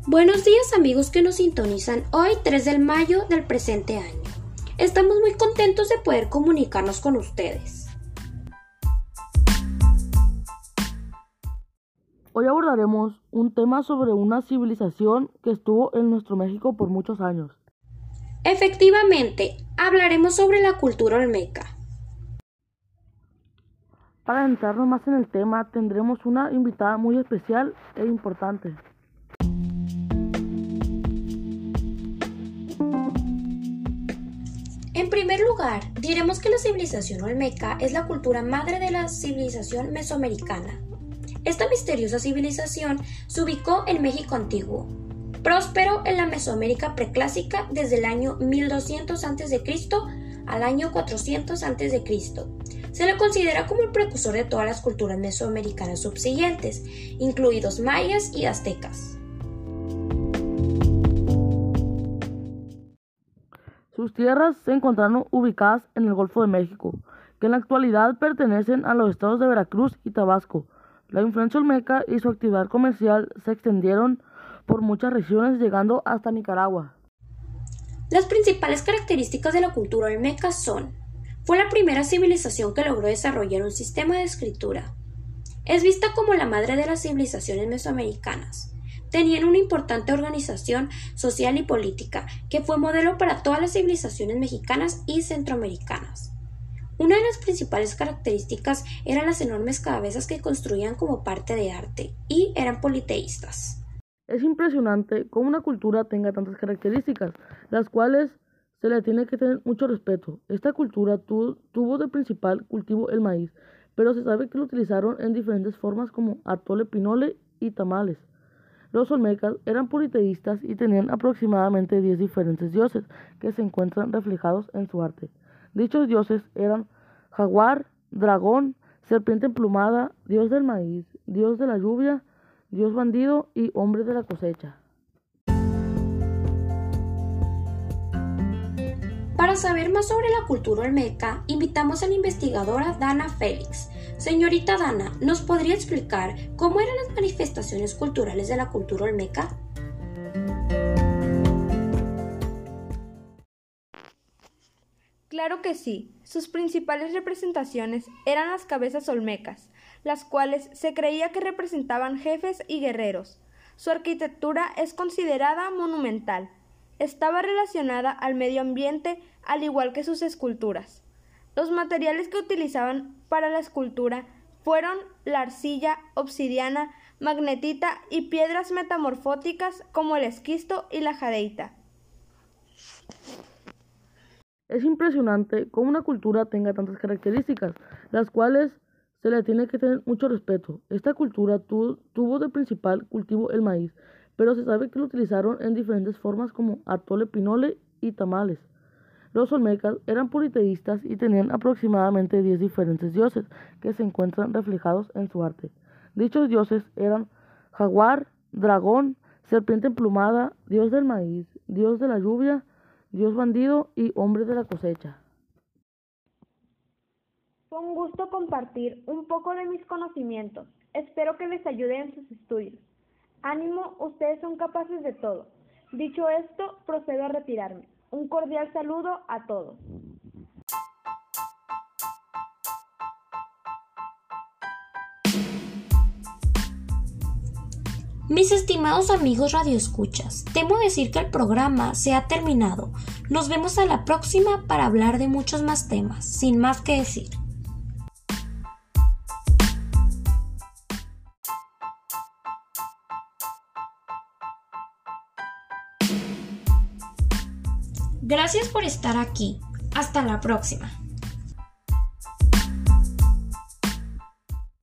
Buenos días amigos que nos sintonizan hoy 3 de mayo del presente año. Estamos muy contentos de poder comunicarnos con ustedes. Hoy abordaremos un tema sobre una civilización que estuvo en nuestro México por muchos años. Efectivamente, hablaremos sobre la cultura olmeca. Para adentrarnos más en el tema, tendremos una invitada muy especial e importante. En primer lugar, diremos que la civilización olmeca es la cultura madre de la civilización mesoamericana. Esta misteriosa civilización se ubicó en México antiguo, próspero en la Mesoamérica preclásica desde el año 1200 a.C. al año 400 a.C. Se le considera como el precursor de todas las culturas mesoamericanas subsiguientes, incluidos mayas y aztecas. Sus tierras se encontraron ubicadas en el Golfo de México, que en la actualidad pertenecen a los estados de Veracruz y Tabasco. La influencia olmeca y su actividad comercial se extendieron por muchas regiones, llegando hasta Nicaragua. Las principales características de la cultura olmeca son: fue la primera civilización que logró desarrollar un sistema de escritura. Es vista como la madre de las civilizaciones mesoamericanas. Tenían una importante organización social y política que fue modelo para todas las civilizaciones mexicanas y centroamericanas. Una de las principales características eran las enormes cabezas que construían como parte de arte, y eran politeístas. Es impresionante cómo una cultura tenga tantas características, las cuales se le tiene que tener mucho respeto. Esta cultura tuvo de principal cultivo el maíz, pero se sabe que lo utilizaron en diferentes formas como atole, pinole y tamales. Los olmecas eran politeístas y tenían aproximadamente 10 diferentes dioses que se encuentran reflejados en su arte. Dichos dioses eran jaguar, dragón, serpiente emplumada, dios del maíz, dios de la lluvia, dios bandido y hombre de la cosecha. Para saber más sobre la cultura olmeca, invitamos a la investigadora Dana Félix. Señorita Dana, ¿nos podría explicar cómo eran las manifestaciones culturales de la cultura olmeca? Claro que sí. Sus principales representaciones eran las cabezas olmecas, las cuales se creía que representaban jefes y guerreros. Su arquitectura es considerada monumental. Estaba relacionada al medio ambiente, al igual que sus esculturas. Los materiales que utilizaban para la escultura fueron la arcilla, obsidiana, magnetita y piedras metamorfóticas como el esquisto y la jadeita. Es impresionante cómo una cultura tenga tantas características, las cuales se le tiene que tener mucho respeto. Esta cultura tuvo de principal cultivo el maíz, pero se sabe que lo utilizaron en diferentes formas como atole, pinole y tamales. Los olmecas eran politeístas y tenían aproximadamente 10 diferentes dioses que se encuentran reflejados en su arte. Dichos dioses eran jaguar, dragón, serpiente emplumada, dios del maíz, dios de la lluvia, dios bandido y hombre de la cosecha. Fue un gusto compartir un poco de mis conocimientos. Espero que les ayude en sus estudios. Ánimo, ustedes son capaces de todo. Dicho esto, procedo a retirarme. Un cordial saludo a todos. Mis estimados amigos radioescuchas, temo decir que el programa se ha terminado. Nos vemos a la próxima para hablar de muchos más temas, sin más que decir. Gracias por estar aquí. Hasta la próxima.